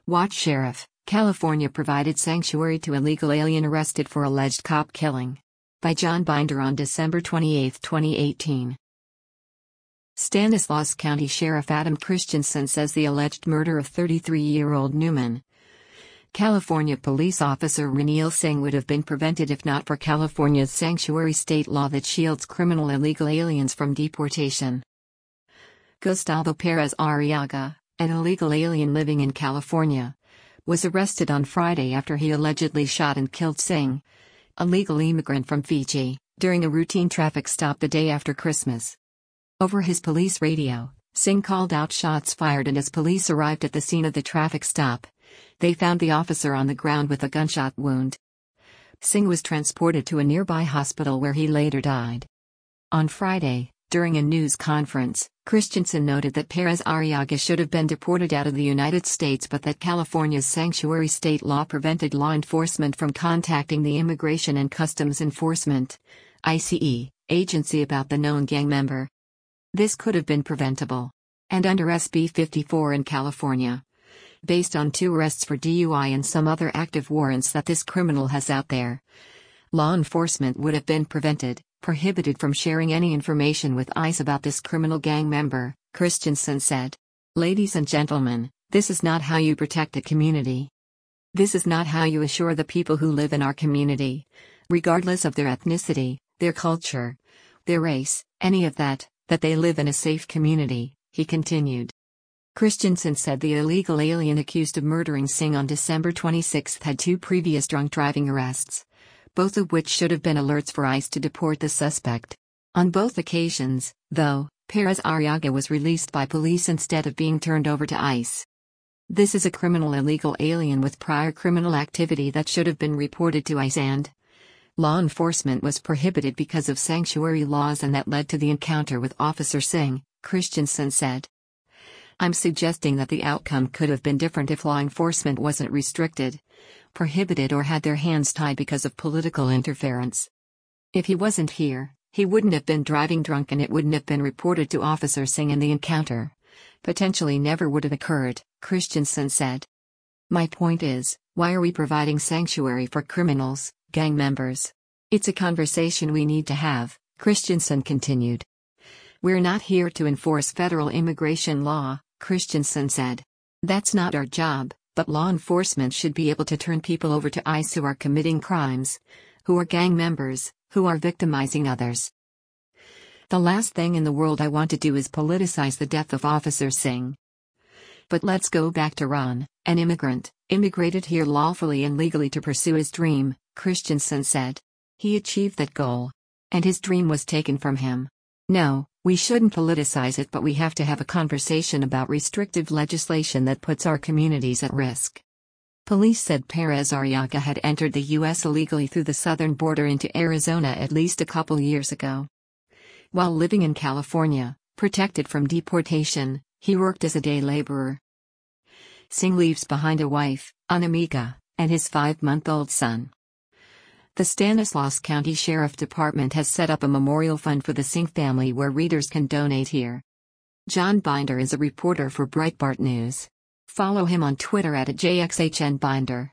Watch Sheriff, California provided sanctuary to illegal alien arrested for alleged cop killing. By John Binder on December 28, 2018. Stanislaus County Sheriff Adam Christensen says the alleged murder of 33-year-old Newman, California police officer Ranil Singh would have been prevented if not for California's sanctuary state law that shields criminal illegal aliens from deportation. Gustavo Perez Arriaga, an illegal alien living in California, was arrested on Friday after he allegedly shot and killed Singh, a legal immigrant from Fiji, during a routine traffic stop the day after Christmas. Over his police radio, Singh called out shots fired, and as police arrived at the scene of the traffic stop, they found the officer on the ground with a gunshot wound. Singh was transported to a nearby hospital where he later died. On Friday, during a news conference, Christensen noted that Perez Arriaga should have been deported out of the United States, but that California's sanctuary state law prevented law enforcement from contacting the Immigration and Customs Enforcement (ICE) agency about the known gang member. This could have been preventable. And under SB 54 in California, based on 2 arrests for DUI and some other active warrants that this criminal has out there, law enforcement would have been prohibited from sharing any information with ICE about this criminal gang member, Christensen said. Ladies and gentlemen, this is not how you protect a community. This is not how you assure the people who live in our community, regardless of their ethnicity, their culture, their race, any of that they live in a safe community, he continued. Christensen said the illegal alien accused of murdering Singh on December 26 had 2 previous drunk driving arrests, both of which should have been alerts for ICE to deport the suspect. On both occasions, though, Perez Arriaga was released by police instead of being turned over to ICE. This is a criminal illegal alien with prior criminal activity that should have been reported to ICE, and law enforcement was prohibited because of sanctuary laws, and that led to the encounter with Officer Singh, Christensen said. I'm suggesting that the outcome could have been different if law enforcement wasn't restricted, prohibited, or had their hands tied because of political interference. If he wasn't here, he wouldn't have been driving drunk, and it wouldn't have been reported to Officer Singh, and the encounter potentially never would have occurred, Christensen said. My point is, why are we providing sanctuary for criminals, gang members? It's a conversation we need to have, Christensen continued. We're not here to enforce federal immigration law, Christensen said. That's not our job, but law enforcement should be able to turn people over to ICE who are committing crimes, who are gang members, who are victimizing others. The last thing in the world I want to do is politicize the death of Officer Singh. But let's go back to Ron, an immigrant, immigrated here lawfully and legally to pursue his dream, Christensen said. He achieved that goal. And his dream was taken from him. No, we shouldn't politicize it, but we have to have a conversation about restrictive legislation that puts our communities at risk. Police said Perez Arriaga had entered the U.S. illegally through the southern border into Arizona at least a couple years ago. While living in California, protected from deportation, he worked as a day laborer. Singh leaves behind a wife, Anamika, and his 5-month-old son. The Stanislaus County Sheriff Department has set up a memorial fund for the Singh family where readers can donate here. John Binder is a reporter for Breitbart News. Follow him on Twitter @JXHNBinder.